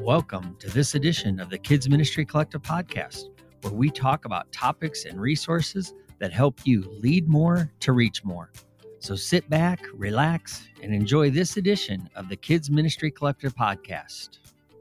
Welcome to this edition of the Kids Ministry Collective podcast, where we talk about topics and resources that help you lead more to reach more. So sit back, relax, and enjoy this edition of the Kids Ministry Collective podcast.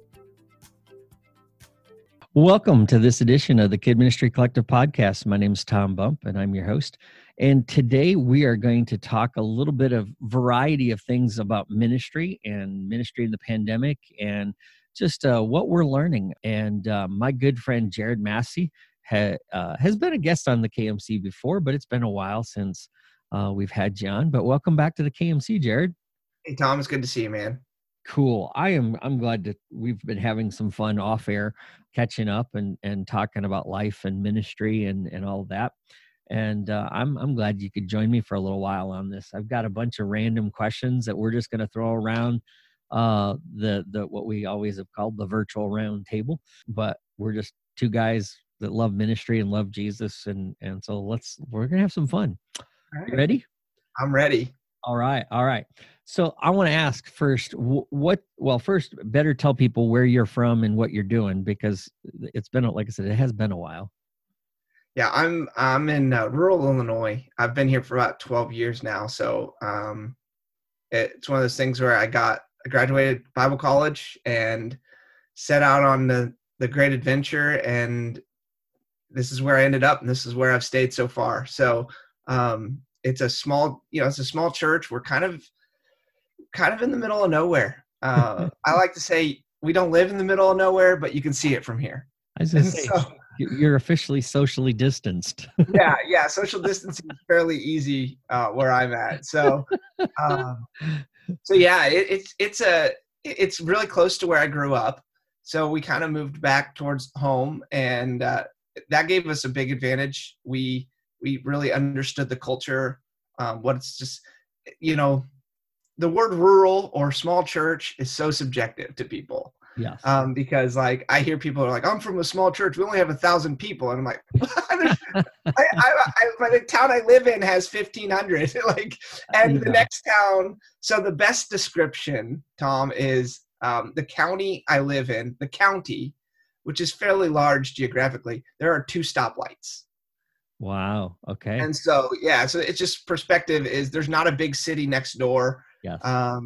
Welcome to this edition of the Kid Ministry Collective podcast. My name is Tom Bump, and I'm your host. And today we are going to talk a little bit of variety of things about ministry and ministry in the pandemic and just what we're learning. And my good friend Jared Massey has been a guest on the KMC before, but it's been a while since we've had you on. But welcome back to the KMC, Jared. Hey, Tom, it's good to see you, man. Cool. I'm glad that we've been having some fun off air, catching up and talking about life and ministry and all that. And I'm glad you could join me for a little while on this. I've got a bunch of random questions that we're just going to throw around the what we always have called the virtual round table. But we're just two guys that love ministry and love Jesus, and so we're gonna have some fun. All right. You ready? I'm ready. All right. So I want to ask first, first, better tell people where you're from and what you're doing, because it's been, like I said, it has been a while. Yeah, I'm in rural Illinois. I've been here for about 12 years now. So it's one of those things where I graduated Bible college and set out on the great adventure, and this is where I ended up, and this is where I've stayed so far. So it's a small church. We're kind of in the middle of nowhere. I like to say we don't live in the middle of nowhere, but you can see it from here. I was going to say, you're officially socially distanced. Yeah. Social distancing is fairly easy where I'm at. So yeah, it's really close to where I grew up. So we kind of moved back towards home, and that gave us a big advantage. We really understood the culture. What it's just, the word rural or small church is so subjective to people. Yes. Because like I hear people are like, I'm from a small church. We only have 1,000 people. And I'm like, the town I live in has 1,500. The next town. So the best description, Tom, is the county I live in, the county, which is fairly large geographically. There are 2 stoplights. Wow. Okay. And so, yeah, so it's just perspective is there's not a big city next door. Yes.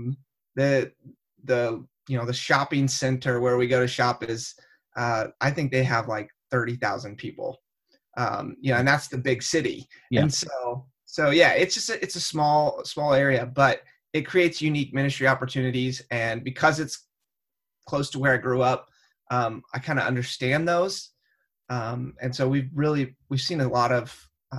The shopping center where we go to shop is, I think they have like 30,000 people. And that's the big city. Yeah. And so yeah, it's a small area, but it creates unique ministry opportunities. And because it's close to where I grew up, I kind of understand those. And so we've seen a lot of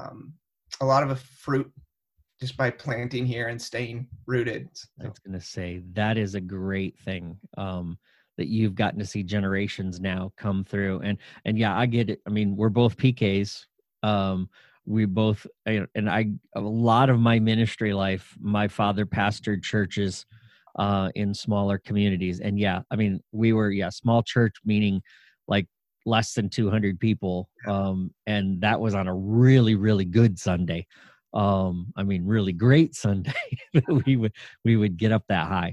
fruit just by planting here and staying rooted. So. I was going to say that is a great thing, that you've gotten to see generations now come through. And yeah, I get it. I mean, we're both PKs. We both, a lot of my ministry life, my father pastored churches in smaller communities. And yeah, I mean, we were, small church, meaning like less than 200 people. And that was on a really, really good Sunday. Really great Sunday. we would get up that high,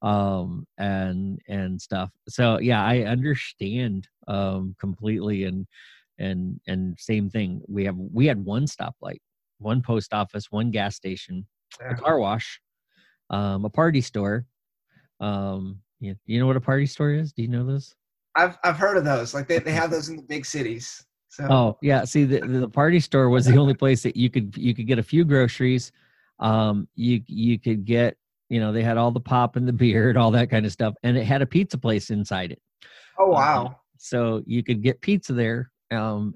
and stuff. So yeah, I understand, completely. And same thing. We had one stoplight, one post office, one gas station, a car wash, a party store. You know what a party store is? Do you know those? I've heard of those. Like they have those in the big cities. So. Oh yeah. See, the party store was the only place that you could get a few groceries. You could get, they had all the pop and the beer and all that kind of stuff. And it had a pizza place inside it. Oh, wow. So you could get pizza there, and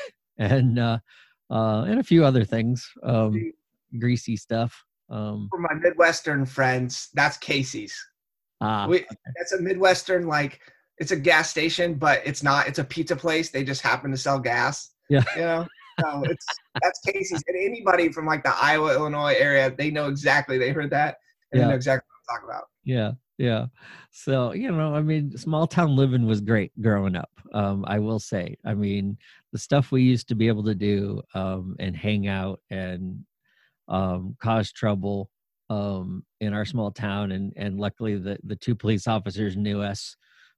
a few other things, greasy stuff. For my Midwestern friends, that's Casey's. That's a Midwestern, like, it's a gas station, but it's not. It's a pizza place. They just happen to sell gas. Yeah. So that's Casey's. And anybody from like the Iowa, Illinois area, they know exactly. They heard that and they know exactly what I'm talking about. Yeah. So, small town living was great growing up. I will say, the stuff we used to be able to do, and hang out and cause trouble in our small town. And luckily the 2 police officers knew us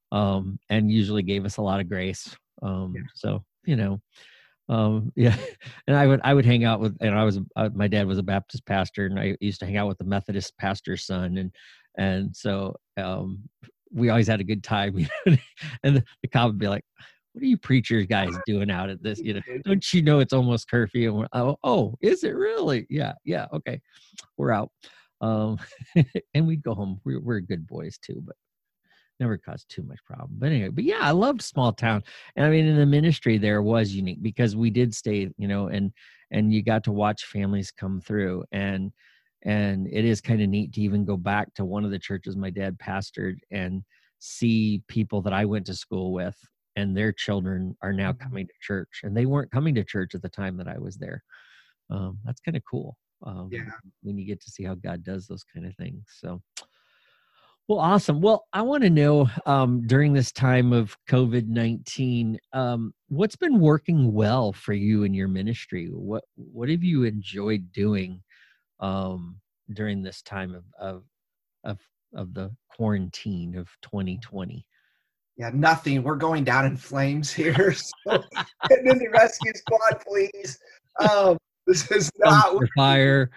and usually gave us a lot of grace. Yeah. So, yeah. And I would hang out with, and my dad was a Baptist pastor, and I used to hang out with the Methodist pastor's son. And so, we always had a good time, and the cop would be like, "What are you preachers guys doing out at this? Don't you know it's almost curfew?" And oh, is it really? Yeah. Okay. We're out. Um, and we'd go home. We're good boys too, but never caused too much problem. But anyway, but yeah, I loved small town. And I mean, in the ministry there was unique because we did stay, and you got to watch families come through. And it is kind of neat to even go back to one of the churches my dad pastored and see people that I went to school with, and their children are now coming to church, and they weren't coming to church at the time that I was there. That's kind of cool. Yeah. When you get to see how God does those kind of things. So, well, awesome. Well, I want to know, during this time of COVID-19, what's been working well for you in your ministry? What have you enjoyed doing during this time of the quarantine of 2020? Yeah, nothing. We're going down in flames here. So get in the rescue squad, please. This is not fire.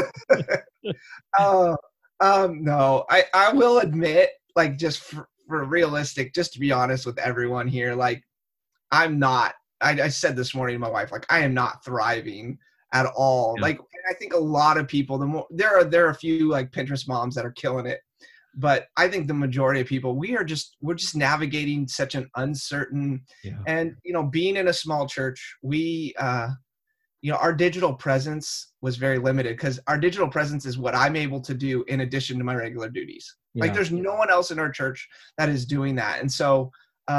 No, I will admit, like, just for realistic, just to be honest with everyone here, like, I'm not. I said this morning to my wife, like, I am not thriving at all. Yeah. Like, I think a lot of people, there are a few like Pinterest moms that are killing it, but I think the majority of people, we're just navigating such an uncertain, and being in a small church, we our digital presence was very limited, because our digital presence is what I'm able to do in addition to my regular duties. Yeah. Like, there's no one else in our church that is doing that. And so,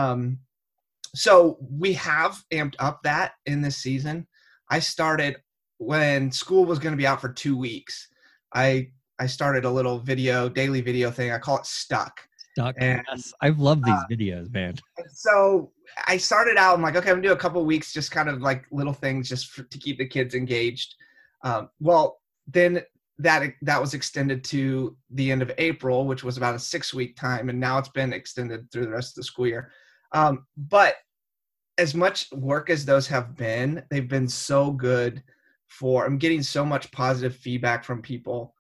so we have amped up that in this season. I started when school was going to be out for 2 weeks. I started a little daily video thing. I call it Stuck. And, yes, I've loved these videos, man. So I started out, I'm like, okay, I'm gonna do a couple of weeks, just kind of like little things just to keep the kids engaged. Well, then that was extended to the end of April, which was about a 6-week time. And now it's been extended through the rest of the school year. But as much work as those have been, they've been so good I'm getting so much positive feedback from people,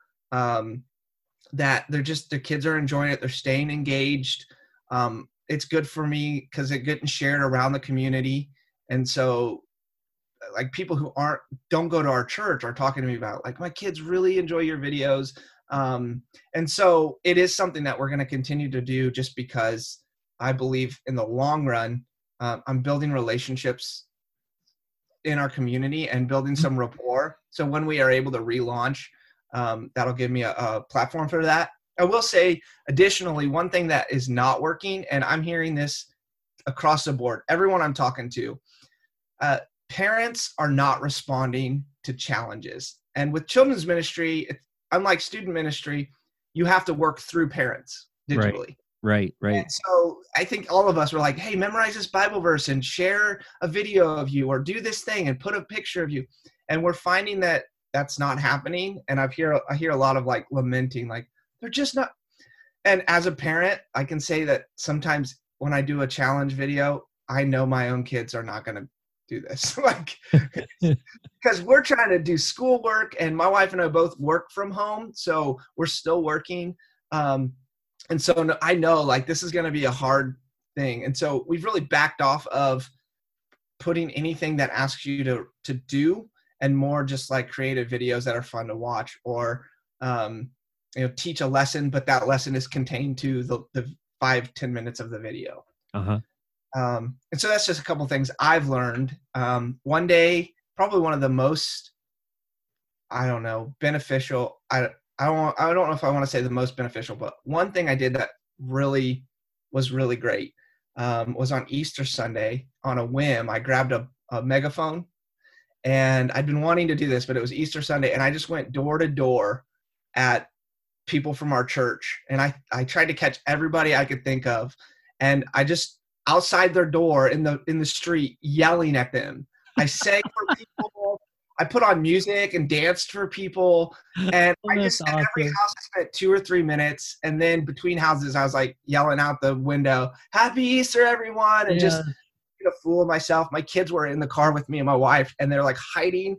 that their kids are enjoying it. They're staying engaged. It's good for me because it's getting shared around the community. And so, like, people who don't go to our church are talking to me about, like, my kids really enjoy your videos. And so it is something that we're going to continue to do, just because I believe in the long run, I'm building relationships in our community and building some rapport. So when we are able to relaunch, that'll give me a platform for that. I will say, additionally, one thing that is not working, and I'm hearing this across the board, everyone I'm talking to, parents are not responding to challenges. And with children's ministry, unlike student ministry, you have to work through parents digitally. Right. And so I think all of us were like, hey, memorize this Bible verse and share a video of you, or do this thing and put a picture of you. And we're finding that that's not happening. And I hear a lot of, like, lamenting, like, they're just not. And as a parent, I can say that sometimes when I do a challenge video, I know my own kids are not going to do this. Like, because we're trying to do schoolwork, and my wife and I both work from home. So we're still working. And so I know, like, this is going to be a hard thing. And so we've really backed off of putting anything that asks you to do, and more just like creative videos that are fun to watch, or, teach a lesson, but that lesson is contained to the 5-10 minutes of the video. And so that's just a couple things I've learned. One day, probably one of the most, beneficial, I don't know if I want to say the most beneficial, but one thing I did that really was really great, was on Easter Sunday. On a whim, I grabbed a megaphone, and I'd been wanting to do this, but it was Easter Sunday, and I just went door to door at people from our church, and I tried to catch everybody I could think of, and I just, outside their door in the street, yelling at them. I sang for people. I put on music and danced for people. And Oh, I that's just, at every awesome. house, I spent 2 or 3 minutes. And then between houses, I was like yelling out the window, "Happy Easter, everyone." And Yeah. just a fool of myself. My kids were in the car with me and my wife, and they're like hiding.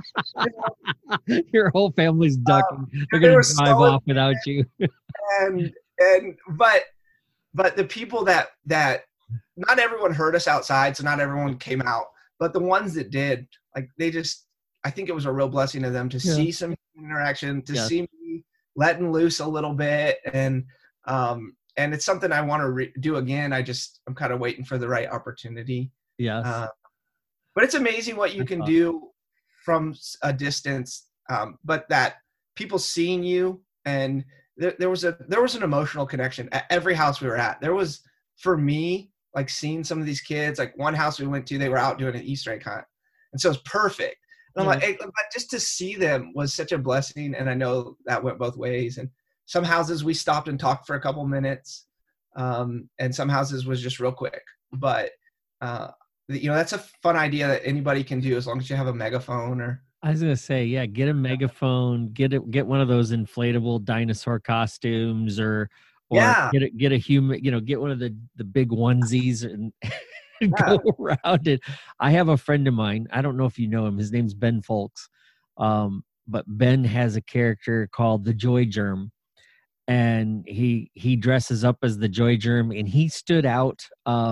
Your whole family's ducking. They're They gonna were drive so, off without you. and but the people that not everyone heard us outside, so not everyone came out, but the ones that did, like, they just, I think it was a real blessing to them to Yeah. see some interaction, to Yes. see me letting loose a little bit. And it's something I want to do again. I'm kind of waiting for the right opportunity. Yes. uh, but it's amazing what you That's can awesome. do from a distance. But that people seeing you, and there was an emotional connection at every house we were at. There was, for me, like, seeing some of these kids, like one house we went to, they were out doing an Easter egg hunt, and so it's perfect. And I'm Yeah. like, hey, but just to see them was such a blessing, and I know that went both ways. And some houses we stopped and talked for a couple minutes, and some houses was just real quick. But that's a fun idea that anybody can do as long as you have a megaphone. Or I was gonna say, yeah, get a megaphone, get one of those inflatable dinosaur costumes, or yeah, get a human, get one of the big onesies and, and yeah, go around it. I have a friend of mine. I don't know if you know him. His name's Ben Folks. But Ben has a character called the Joy Germ, and he dresses up as the Joy Germ, and he stood out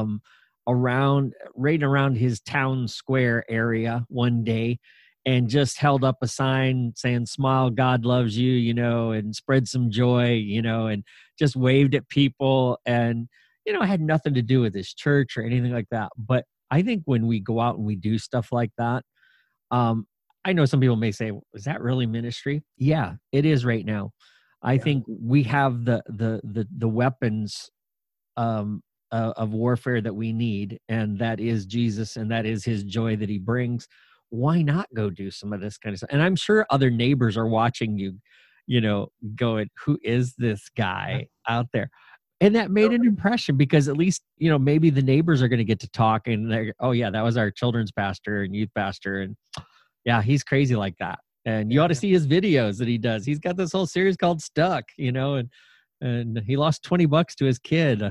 right around his town square area one day and just held up a sign saying "Smile, God loves you," and spread some joy, and just waved at people. And it had nothing to do with his church or anything like that. But I think when we go out and we do stuff like that, um, I know some people may say, "Is that really ministry?" Yeah, it is right now. I yeah, think we have the weapons of warfare that we need, and that is Jesus, and that is His joy that He brings. Why not go do some of this kind of stuff? And I'm sure other neighbors are watching you, going, "Who is this yeah. guy out there?" And that made an impression, because at least maybe the neighbors are going to get to talk, and they're, "Oh yeah, that was our children's pastor and youth pastor, and yeah, he's crazy like that." And you ought to Yeah. see his videos that he does. He's got this whole series called Stuck, and he lost $20 to his kid.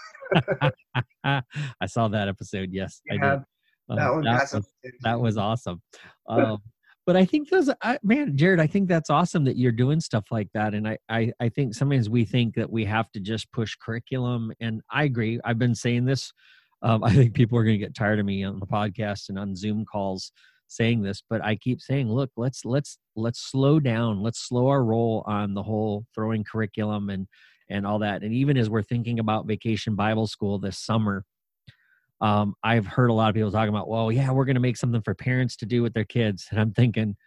I saw that episode. Yes, I did. Yeah, that one That got some was attention. awesome. Um, but I think man, Jared, I think that's awesome that you're doing stuff like that. And I think sometimes we think that we have to just push curriculum. And I agree. I've been saying this. I think people are going to get tired of me on the podcast and on Zoom calls saying this, but I keep saying, look, let's slow down. Let's slow our roll on the whole throwing curriculum and all that. And even as we're thinking about Vacation Bible School this summer, I've heard a lot of people talking about, well, yeah, we're going to make something for parents to do with their kids. And I'm thinking,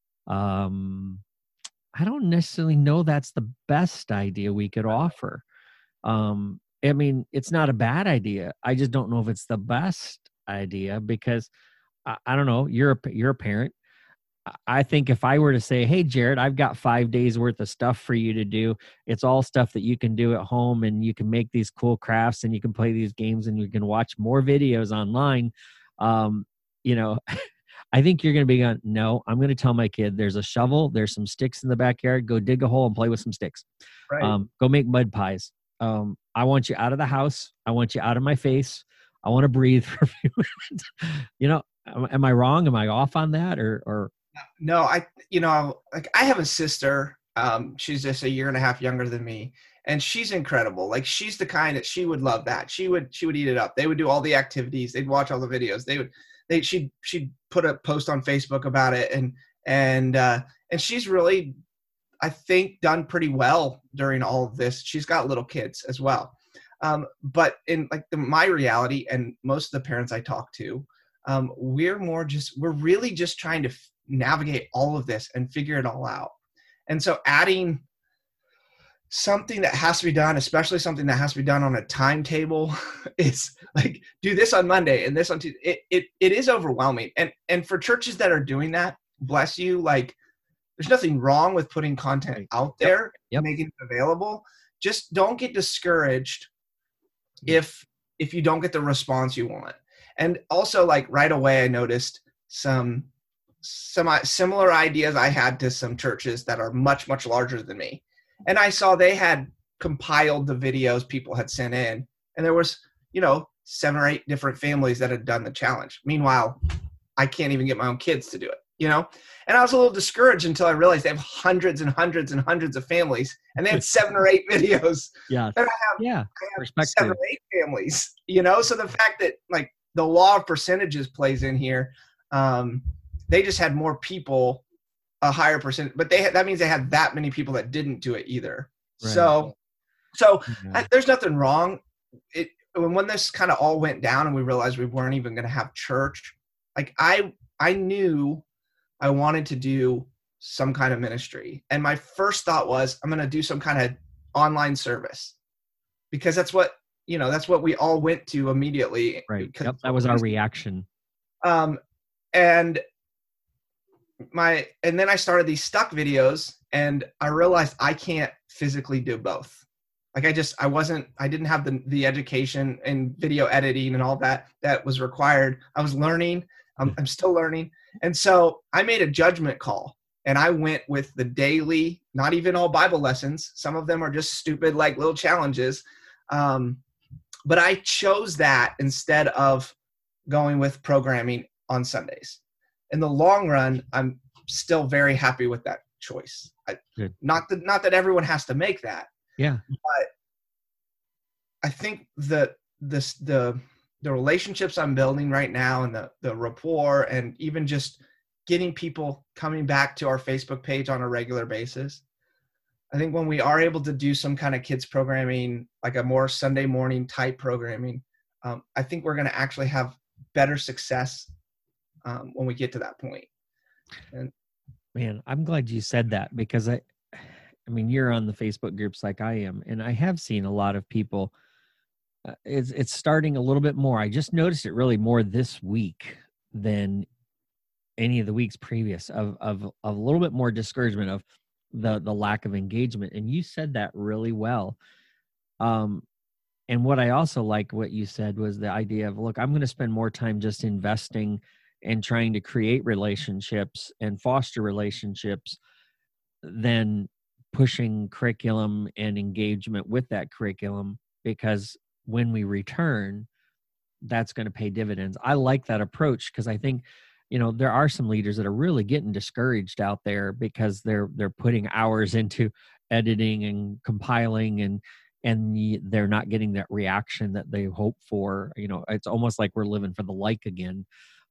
um, I don't necessarily know that's the best idea we could offer. I mean, it's not a bad idea. I just don't know if it's the best idea, because I don't know. You're a parent. I think if I were to say, "Hey, Jared, I've got 5 days worth of stuff for you to do. It's all stuff that you can do at home, and you can make these cool crafts, and you can play these games, and you can watch more videos online." Um, you know, I think you're going to be going, "No, I'm going to tell my kid there's a shovel, there's some sticks in the backyard. Go dig a hole and play with some sticks. Right. Go make mud pies. I want you out of the house. I want you out of my face. I want to breathe for a few minutes." Am I wrong? Am I off on that, or No, like, I have a sister. She's just a year and a half younger than me, and she's incredible. Like, she's the kind that she would love that. She would eat it up. They would do all the activities. They'd watch all the videos. She'd put a post on Facebook about it, and she's really, I think, done pretty well during all of this. She's got little kids as well. But in, like, my reality, and most of the parents I talk to, we're really just trying to navigate all of this and figure it all out. And so adding something that has to be done, especially something that has to be done on a timetable, is like, do this on Monday and this on Tuesday. It is overwhelming. And for churches that are doing that, bless you, like, there's nothing wrong with putting content right. out Yep. there, Yep. making it available. Just don't get discouraged Yeah. if you don't get the response you want. And also, like, right away, I noticed some some similar ideas I had to some churches that are much, much larger than me. And I saw they had compiled the videos people had sent in, and there was, 7 or 8 different families that had done the challenge. Meanwhile, I can't even get my own kids to do it, And I was a little discouraged until I realized they have hundreds and hundreds and hundreds of families, and they had 7 or 8 videos. Yeah. And I have 7 or 8 families, So the fact that like the law of percentages plays in here, they just had more people, a higher percent, but that means they had that many people that didn't do it either. Right. So there's nothing wrong. When this kind of all went down and we realized we weren't even going to have church, like I knew I wanted to do some kind of ministry. And my first thought was, I'm going to do some kind of online service, because that's what we all went to immediately. Right. Yep, that was our reaction. And then I started these stuck videos, and I realized I can't physically do both. Like I didn't have the education in video editing and all that was required. I was learning. I'm still learning. And so I made a judgment call, and I went with the daily, not even all Bible lessons. Some of them are just stupid, like little challenges. But I chose that instead of going with programming on Sundays. In the long run, I'm still very happy with that choice. Not that everyone has to make that. Yeah. But I think the relationships I'm building right now, and the rapport, and even just getting people coming back to our Facebook page on a regular basis. I think when we are able to do some kind of kids programming, like a more Sunday morning type programming, I think we're going to actually have better success when we get to that point. And man, I'm glad you said that, because I mean, you're on the Facebook groups like I am, and I have seen a lot of people. It's starting a little bit more. I just noticed it really more this week than any of the weeks previous, of a little bit more discouragement of the lack of engagement. And you said that really well. And what I also like what you said was the idea of, look, I'm going to spend more time just investing and trying to create relationships and foster relationships than pushing curriculum and engagement with that curriculum, because when we return, that's going to pay dividends. I like that approach, because I think, there are some leaders that are really getting discouraged out there because they're putting hours into editing and compiling, and they're not getting that reaction that they hope for. It's almost like we're living for the like again.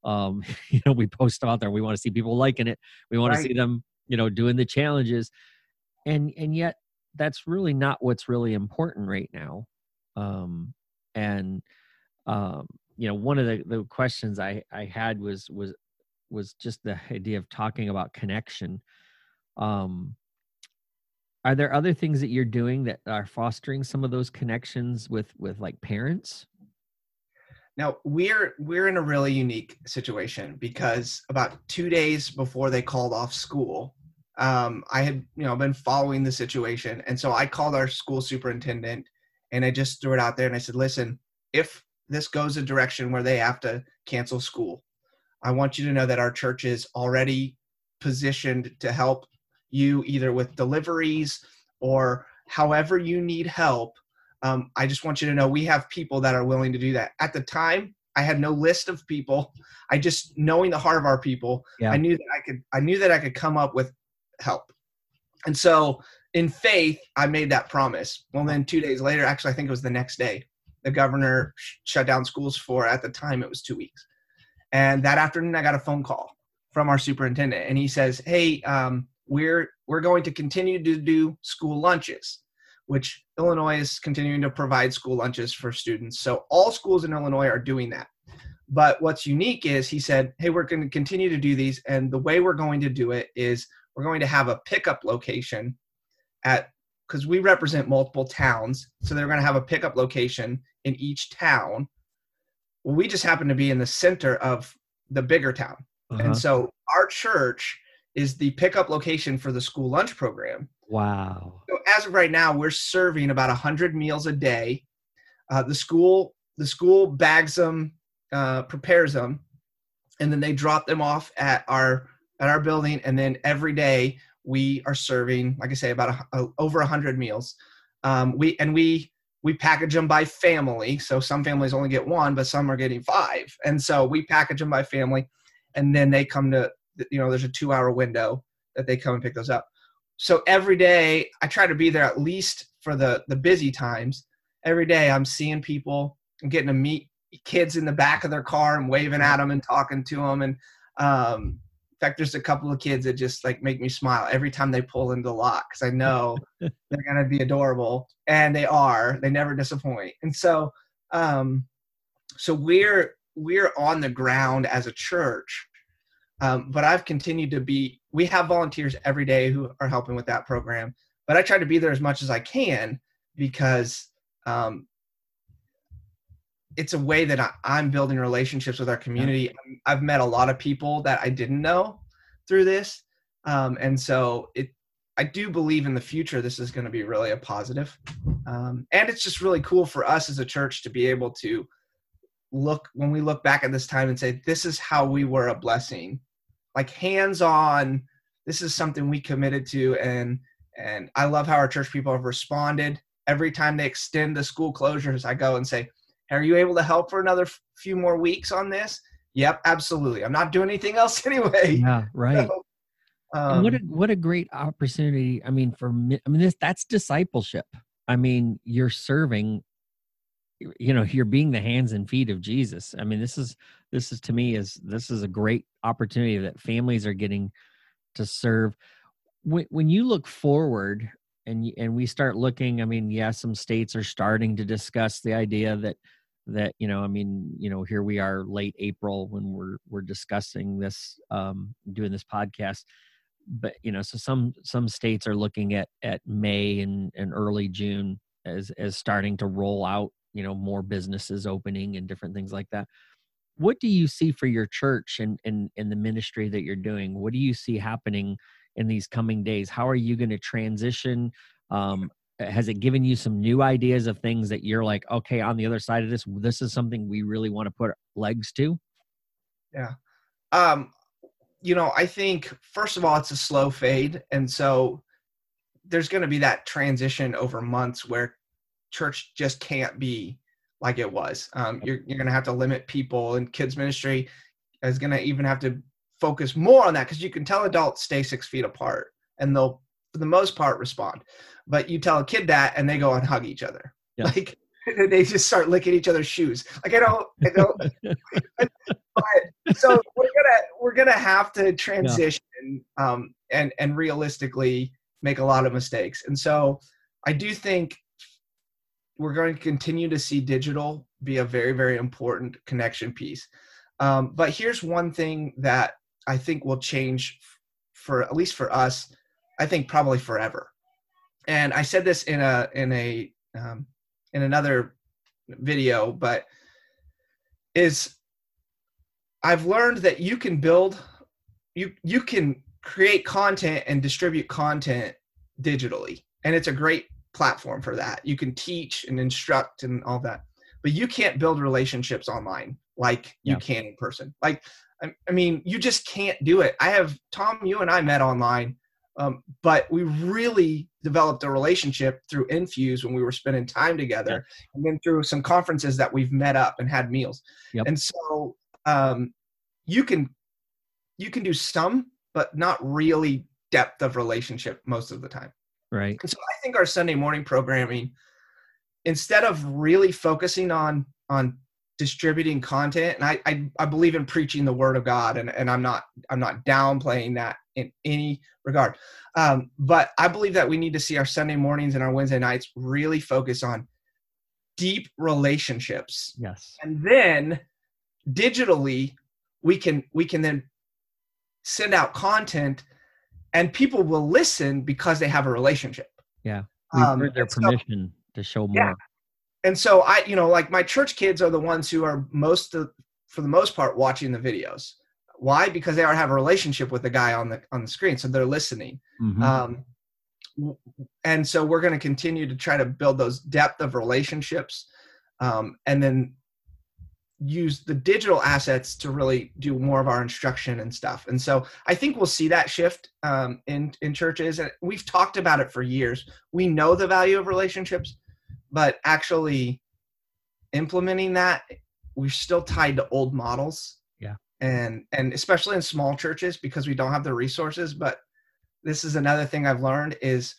We post out there, we want to see people liking it. We want to see them, doing the challenges. And yet that's really not what's really important right now. One of the questions I had was just the idea of talking about connection. Are there other things that you're doing that are fostering some of those connections with like parents? Now we're in a really unique situation, because about 2 days before they called off school, I had, been following the situation. And so I called our school superintendent, and I just threw it out there, and I said, listen, if this goes a direction where they have to cancel school, I want you to know that our church is already positioned to help you either with deliveries or however you need help. I just want you to know we have people that are willing to do that. At the time, I had no list of people. I just, knowing the heart of our people, I knew that I could come up with help. And so in faith, I made that promise. Well, then 2 days later, actually, I think it was the next day, the governor shut down schools for, at the time, it was 2 weeks. And that afternoon, I got a phone call from our superintendent, and he says, hey, we're going to continue to do school lunches, which Illinois is continuing to provide school lunches for students. So all schools in Illinois are doing that. But what's unique is he said, hey, we're going to continue to do these. And the way we're going to do it is we're going to have a pickup location because we represent multiple towns. So they're going to have a pickup location in each town. Well, we just happen to be in the center of the bigger town. Uh-huh. And so our church is the pickup location for the school lunch program. Wow. So as of right now, we're serving about 100 meals a day. The school bags them, prepares them, and then they drop them off at our at our building. And then every day we are serving, like I say, about over 100 meals. We package them by family. So some families only get one, but some are getting 5. And so we package them by family, and then they come to, there's a 2-hour window that they come and pick those up. So every day I try to be there at least for the busy times. Every day I'm seeing people and getting to meet kids in the back of their car and waving at them and talking to them. And in fact, there's a couple of kids that just like make me smile every time they pull into the lot, because I know they're going to be adorable, and they are. They never disappoint. And so so we're on the ground as a church, but I've continued to be, we have volunteers every day who are helping with that program, but I try to be there as much as I can, because it's a way that I'm building relationships with our community. I've met a lot of people that I didn't know through this. And so I do believe in the future, this is going to be really a positive. And it's just really cool for us as a church to be able to when we look back at this time and say, this is how we were a blessing, like hands-on. This is something we committed to. And I love how our church people have responded. Every time they extend the school closures, I go and say, are you able to help for another few more weeks on this? Yep, absolutely. I'm not doing anything else anyway. Yeah, right. So, and what a great opportunity. I mean, that's discipleship. I mean, you're serving, you're being the hands and feet of Jesus. I mean, this is to me this is a great opportunity that families are getting to serve. When you look forward and we start looking, I mean, yeah, some states are starting to discuss the idea that here we are late April when we're discussing this, doing this podcast. But, so some states are looking at May and early June as starting to roll out, more businesses opening and different things like that. What do you see for your church and the ministry that you're doing? What do you see happening in these coming days? How are you going to transition? Has it given you some new ideas of things that you're like, okay, on the other side of this is something we really want to put legs to? Yeah. I think, first of all, it's a slow fade. And so there's going to be that transition over months where church just can't be like it was. You're going to have to limit people, and kids ministry is going to even have to focus more on that, because you can tell adults stay 6 feet apart and they'll, for the most part, respond. But you tell a kid that and they go and hug each other. Yeah. Like they just start licking each other's shoes. Like I don't. So we're gonna have to transition, and realistically make a lot of mistakes. And so I do think we're going to continue to see digital be a very, very important connection piece. But here's one thing that I think will change for, at least for us, I think probably forever. And I said this in another video, but I've learned that you can you can create content and distribute content digitally, and it's a great platform for that. You can teach and instruct and all that, but you can't build relationships online like you can in person. Like, I mean, you just can't do it. Tom, you and I met online, but we really developed a relationship through Infuse when we were spending time together, and then through some conferences that we've met up and had meals. And so you can do some, but not really depth of relationship most of the time. Right. And so I think our Sunday morning programming, instead of really focusing on distributing content, and I believe in preaching the word of God, and I'm not downplaying that in any regard. But I believe that we need to see our Sunday mornings and our Wednesday nights really focus on deep relationships. Yes. And then digitally, we can then send out content, and people will listen because they have a relationship. Yeah. We've heard their permission to show more. Yeah. And so like my church kids are the ones who are for the most part watching the videos. Why? Because they already have a relationship with the guy on the screen, so they're listening. Mm-hmm. And so we're going to continue to try to build those depth of relationships, and then use the digital assets to really do more of our instruction and stuff. And so I think we'll see that shift in churches. And we've talked about it for years. We know the value of relationships, but actually implementing that, we're still tied to old models. Yeah. And especially in small churches, because we don't have the resources. But this is another thing I've learned is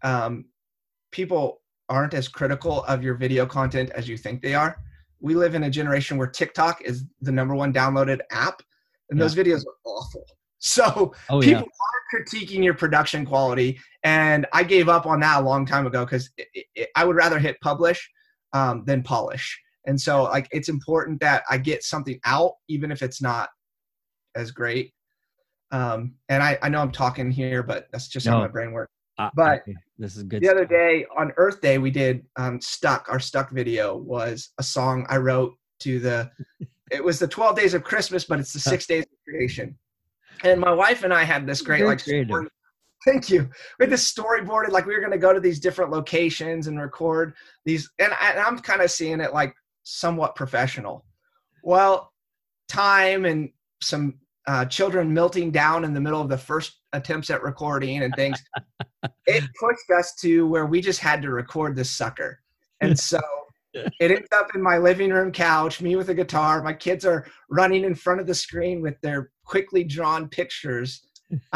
people aren't as critical of your video content as you think they are. We live in a generation where TikTok is the #1 downloaded app, and those videos are awful. So people are critiquing your production quality, and I gave up on that a long time ago because I would rather hit publish than polish. And so like it's important that I get something out, even if it's not as great. And I know I'm talking here, but that's just how my brain works. But this is good. The other day on Earth Day, we did Stuck. Our Stuck video was a song I wrote to it was the 12 days of Christmas, but it's the 6 days of creation. And my wife and I had this great, thank you. We had this storyboarded, like we were going to go to these different locations and record these. And I'm kind of seeing it like somewhat professional. Well, time and some children melting down in the middle of the first attempts at recording and things, it pushed us to where we just had to record this sucker. And so it ended up in my living room couch, me with a guitar. My kids are running in front of the screen with their quickly drawn pictures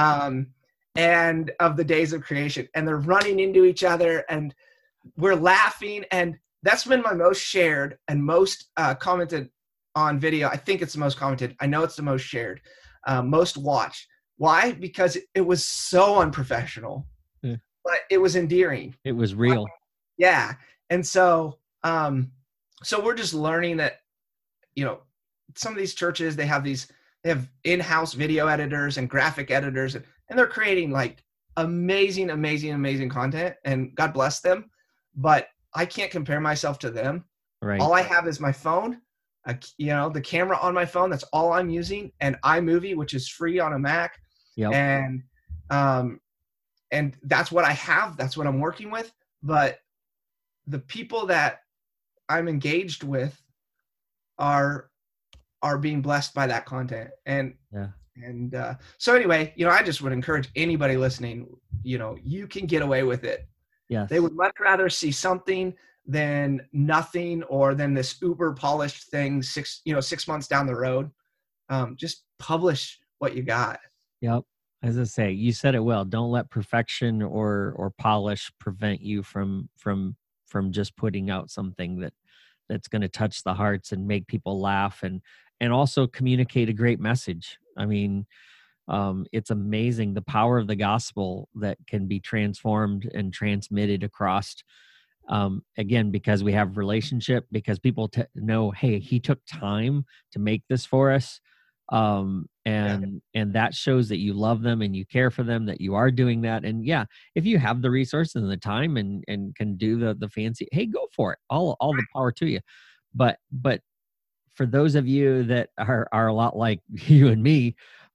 and of the days of creation. And they're running into each other and we're laughing. And that's been my most shared and most commented on video. I think it's the most commented. I know it's the most shared, most watched. Why? Because it was so unprofessional, but it was endearing. It was real. Yeah. And so, so we're just learning that, you know, some of these churches, they have in-house video editors and graphic editors, and they're creating like amazing content, and God bless them. But I can't compare myself to them. Right. All I have is my phone, you know, the camera on my phone. That's all I'm using, and iMovie, which is free on a Mac. Yep. And that's what I have. That's what I'm working with. But the people that I'm engaged with are being blessed by that content. And so anyway, you know, I just would encourage anybody listening, you know, you can get away with it. Yes. They would much rather see something than nothing, or than this uber polished thing 6 months down the road. Just publish what you got. Yep. As I say, you said it well. Don't let perfection or polish prevent you from just putting out something that's going to touch the hearts and make people laugh and also communicate a great message. I mean, it's amazing the power of the gospel that can be transformed and transmitted across, again, because we have relationship, because people know, hey, he took time to make this for us. And that shows that you love them and you care for them, that you are doing that. And yeah, if you have the resources and the time and can do the fancy, hey, go for it. All the power to you. But for those of you that are a lot like you and me,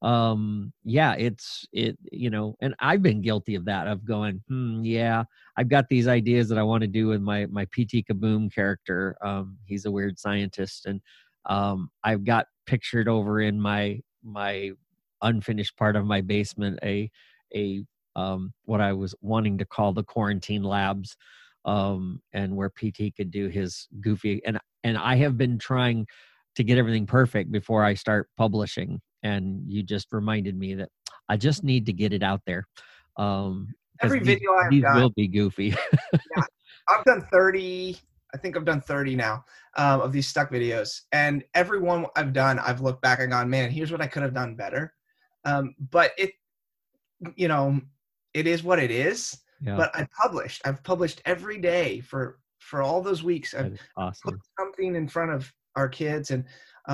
you know, and I've been guilty of that, of going, I've got these ideas that I want to do with my PT Kaboom character. He's a weird scientist, and I've got pictured over in my unfinished part of my basement a what I was wanting to call the quarantine labs, and where PT could do his goofy, and I have been trying to get everything perfect before I start publishing. And you just reminded me that I just need to get it out there. Every video I've done will be goofy. Yeah, I've done 30. I think I've done 30 now of these Stuck videos. And every one I've done, I've looked back and gone, man, here's what I could have done better. But it, you know, it is what it is. Yeah. But I've published every day for all those weeks. I've put something in front of our kids, and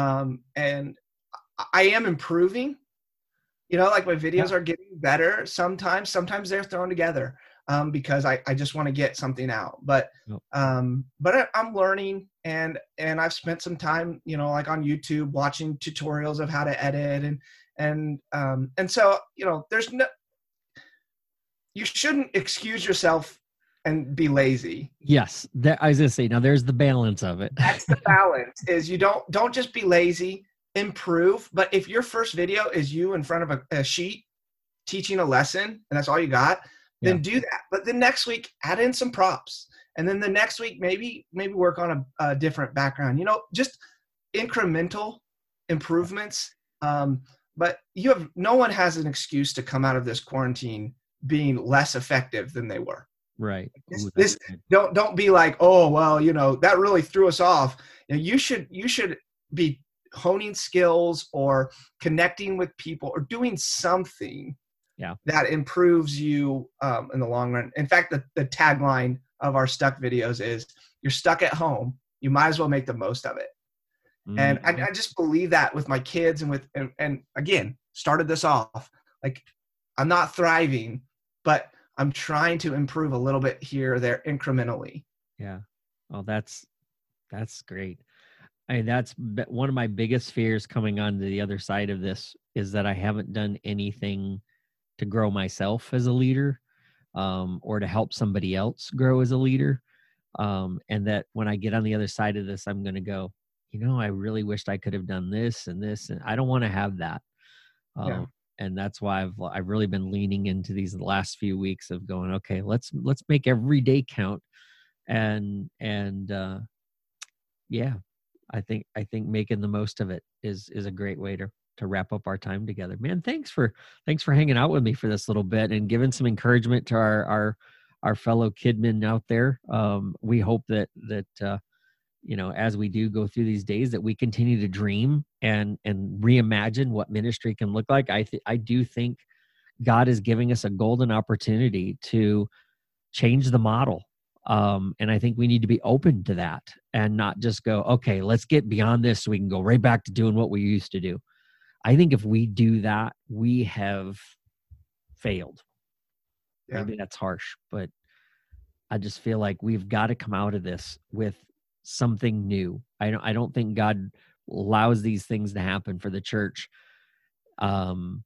I am improving, you know, like my videos are getting better. Sometimes they're thrown together, because I just want to get something out, but I'm learning, and I've spent some time, you know, like on YouTube watching tutorials of how to edit, and so, you know, you shouldn't excuse yourself and be lazy. Yes, that, I was gonna say, now there's the balance of it. That's the balance, is you don't just be lazy, improve. But if your first video is you in front of a sheet teaching a lesson and that's all you got, then do that. But then next week, add in some props. And then the next week, maybe work on a different background, just incremental improvements. But no one has an excuse to come out of this quarantine being less effective than they were. Right. Don't be like, oh, well, that really threw us off. You should be honing skills or connecting with people or doing something that improves you in the long run. In fact, the tagline of our stuck videos is, you're stuck at home, you might as well make the most of it. Mm-hmm. And I just believe that with my kids and again, started this off, like, I'm not thriving, but I'm trying to improve a little bit here or there incrementally. Yeah. Oh, that's great. That's one of my biggest fears coming on to the other side of this, is that I haven't done anything to grow myself as a leader, or to help somebody else grow as a leader. And that when I get on the other side of this, I'm going to go, I really wished I could have done this and this, and I don't want to have that. And that's why I've really been leaning into these last few weeks of going, okay, let's make every day count. And I think making the most of it is a great way to wrap up our time together. Man, thanks for hanging out with me for this little bit and giving some encouragement to our fellow kidmen out there. We hope that as we do go through these days, that we continue to dream and reimagine what ministry can look like. I do think God is giving us a golden opportunity to change the model. And I think we need to be open to that and not just go, okay, let's get beyond this so we can go right back to doing what we used to do. I think if we do that, we have failed. Yeah. Maybe that's harsh, but I just feel like we've got to come out of this with something new. I don't think God allows these things to happen for the church, to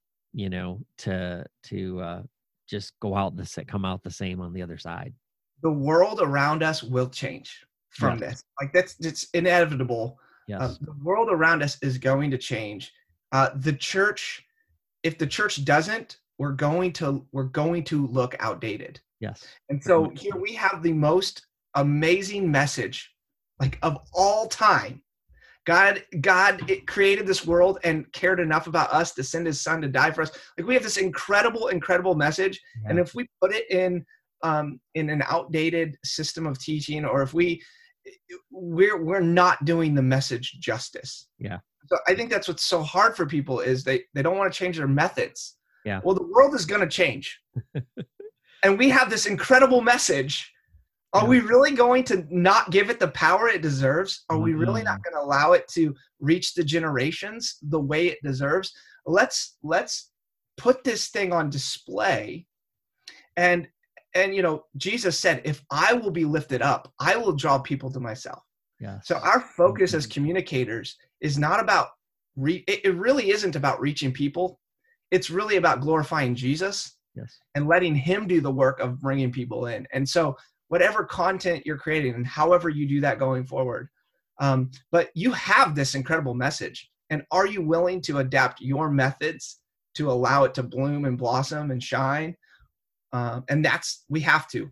just come out the same on the other side. The world around us will change from this. Like it's inevitable. Yes. The world around us is going to change. The church, if the church doesn't, we're going to look outdated. Yes. And so here we have the most amazing message, like, of all time. God created this world and cared enough about us to send his son to die for us. Like, we have this incredible message. Yeah. And if we put it in an outdated system of teaching, or if we're not doing the message justice. Yeah. So I think that's what's so hard for people, is they don't want to change their methods. Yeah. Well, the world is going to change. And we have this incredible message. Are we really going to not give it the power it deserves? Are we really not going to allow it to reach the generations the way it deserves? Let's put this thing on display. And Jesus said, if I will be lifted up, I will draw people to myself. Yes. So our focus as communicators is not about, it really isn't about reaching people. It's really about glorifying Jesus. Yes. And letting him do the work of bringing people in. And so whatever content you're creating and however you do that going forward, but you have this incredible message. And are you willing to adapt your methods to allow it to bloom and blossom and shine? And we have to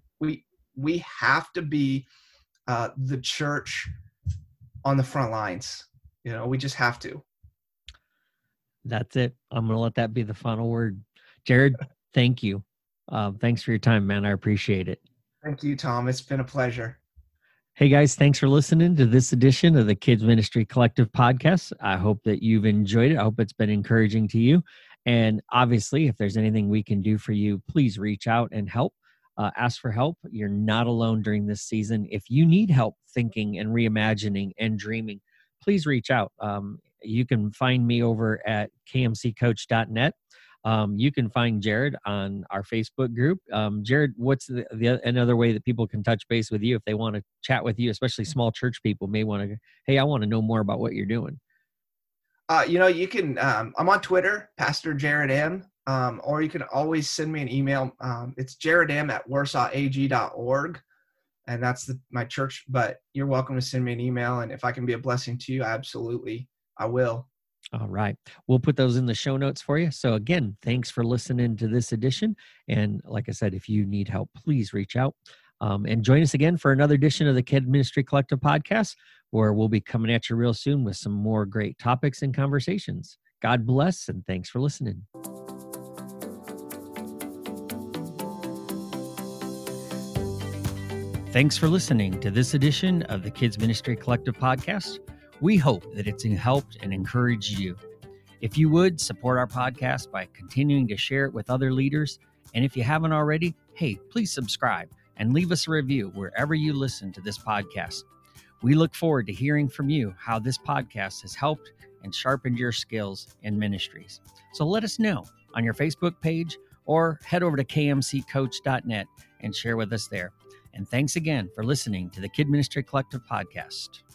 be the church on the front lines. We just have to. That's it. I'm going to let that be the final word. Jared, thank you. Thanks for your time, man. I appreciate it. Thank you, Tom. It's been a pleasure. Hey, guys, thanks for listening to this edition of the Kids Ministry Collective podcast. I hope that you've enjoyed it. I hope it's been encouraging to you. And obviously, if there's anything we can do for you, please reach out and help. Ask for help. You're not alone during this season. If you need help thinking and reimagining and dreaming, please reach out. You can find me over at kmccoach.net. You can find Jared on our Facebook group. Jared, what's another way that people can touch base with you if they want to chat with you, especially small church people may want to, hey, I want to know more about what you're doing. You can, I'm on Twitter, Pastor Jared M. Or you can always send me an email. It's jaredm@warsawag.org. and that's my church. But you're welcome to send me an email, and if I can be a blessing to you, absolutely, I will. All right. We'll put those in the show notes for you. So again, thanks for listening to this edition. And like I said, if you need help, please reach out. And join us again for another edition of the Kid Ministry Collective podcast, where we'll be coming at you real soon with some more great topics and conversations. God bless, and thanks for listening. Thanks for listening to this edition of the Kids Ministry Collective podcast. We hope that it's helped and encouraged you. If you would, support our podcast by continuing to share it with other leaders. And if you haven't already, hey, please subscribe and leave us a review wherever you listen to this podcast. We look forward to hearing from you how this podcast has helped and sharpened your skills in ministries. So let us know on your Facebook page or head over to kmccoach.net and share with us there. And thanks again for listening to the Kid Ministry Collective podcast.